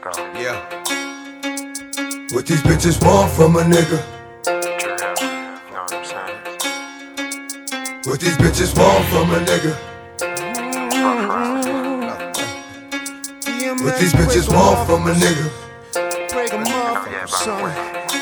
Yeah. What these bitches want from a nigga? What these bitches want from a nigga? What these bitches want from a nigga? Break 'em off, son.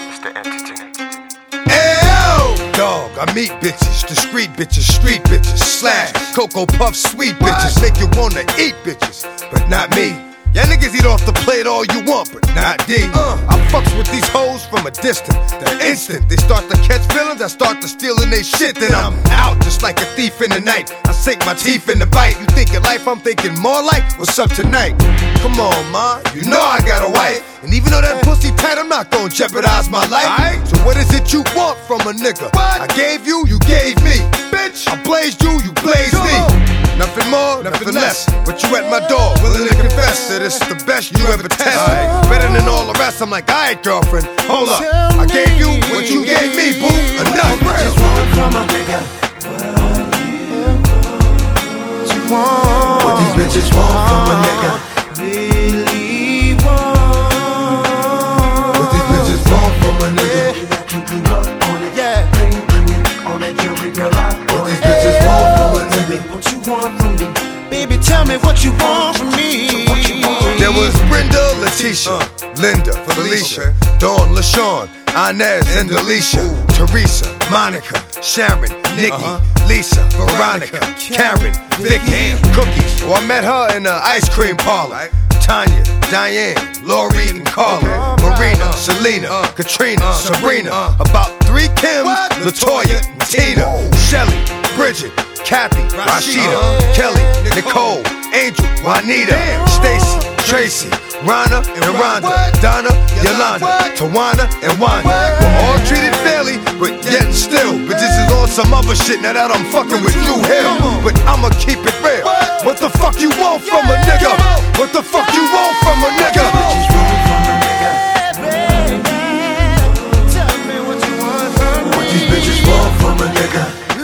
Dog, I meet bitches, discreet bitches, street bitches, slash, Cocoa Puff, sweet bitches, make you wanna eat bitches, but not me. Y'all niggas eat off the plate all you want, but not D. I fucks with these hoes from a distance. The instant they start to catch feelings, I start to stealing they shit. Then I'm out just like a thief in the night. I sink my teeth in the bite. You thinking life, I'm thinking more like, what's up tonight? Come on, ma, you know I got a wife. And even though that pussy tight, I'm not gonna jeopardize my life. So what is it you want from a nigga? I gave you, you gave me. Bitch, I blazed you, you blazed me. Nothing more, nothing less. But you at my door, willing to confess that it's the best you ever tested. Better than all the rest. I'm like, alright, girlfriend, hold up. I gave you what you gave me, boo. Enough. What you want from a nigga? What you want? What these bitches want from a nigga? Really want? What these bitches want from a nigga? Yeah. What these bitches want from a nigga? What you want from me? Baby, tell me what you want from me. There was Brenda, Leticia, Linda, Felicia, Dawn, LaShawn, Inez, and Alicia, Teresa, Monica, Sharon, Nikki, Lisa, Veronica, Karen, Vicky, Cookies. Oh, I met her in the ice cream parlor. Tanya, Diane, Lori, and Carla, Marina, Selena, Katrina, Sabrina. About 3 Kims, LaToya, Tina, Shelly, Bridget, Kathy, Rashida, Kelly, Nicole, Angel, Juanita, Stacy, Tracy, Rana and Rhonda, Donna, Yolanda, Tawana, and Wanda. We're all treated fairly, but yet and still, bitches is on some other shit now that I'm fucking with Drew Hill. But I'ma keep it real. What the fuck you want from a nigga? What the fuck you want from a nigga? Tell me what you want from me. What these bitches want from a nigga?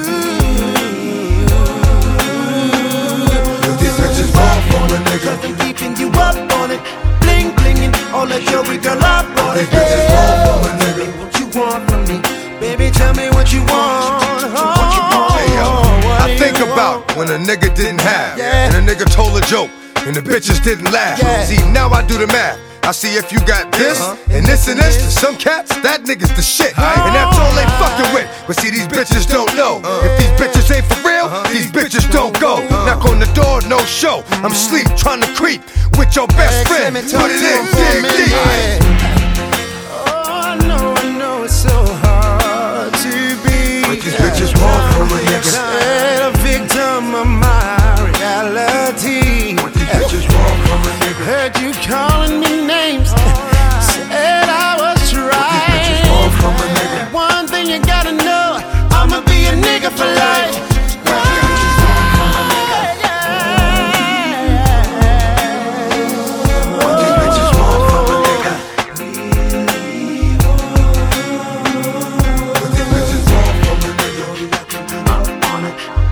What these bitches want from a nigga? I'm keeping you up on it, bling blinging, all that jewelry, girl, up on it. What these bitches want from a nigga? What you want from me? Baby, tell me what you want. Hey, yo, I think about when a nigga didn't have, and a nigga told a joke, and the bitches didn't laugh. See, now I do the math. I see if you got this, and this, and this. To some cats, that nigga's the shit. And that's all they fucking with. But see, these bitches don't know. If these bitches ain't for real, these bitches don't go. Knock on the door, no show. I'm sleep, trying to creep with your best friend. Put it in, dig deep. Oh, I know it's so hard to be. What these bitches want from a nigga? A victim of my reality. What these bitches want from a nigga? Heard you calling me names, said I was What these bitches want right. from a nigga? One thing you gotta know, I'ma be a nigga for life. What these bitches want from a nigga? What these bitches want from a nigga? What these bitches want from a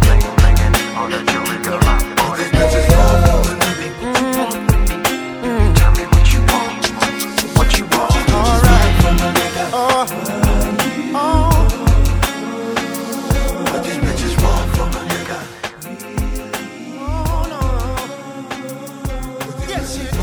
What these bitches want from a nigga? Yes, you